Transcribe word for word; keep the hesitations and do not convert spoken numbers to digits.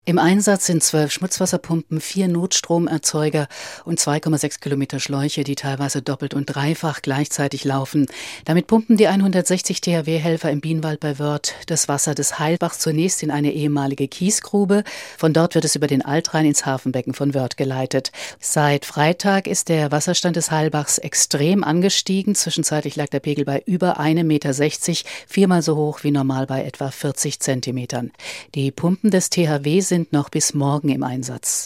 Im Einsatz sind zwölf Schmutzwasserpumpen, vier Notstromerzeuger und zwei Komma sechs Kilometer Schläuche, die teilweise doppelt und dreifach gleichzeitig laufen. Damit pumpen die hundertsechzig T H W-Helfer im Bienenwald bei Wörth das Wasser des Heilbachs zunächst in eine ehemalige Kiesgrube. Von dort wird es über den Altrhein ins Hafenbecken von Wörth geleitet. Seit Freitag ist der Wasserstand des Heilbachs extrem angestiegen. Zwischenzeitlich lag der Pegel bei über ein Meter sechzig, viermal so hoch wie normal bei etwa vierzig Zentimetern. Die Pumpen des T H W sind noch bis morgen im Einsatz.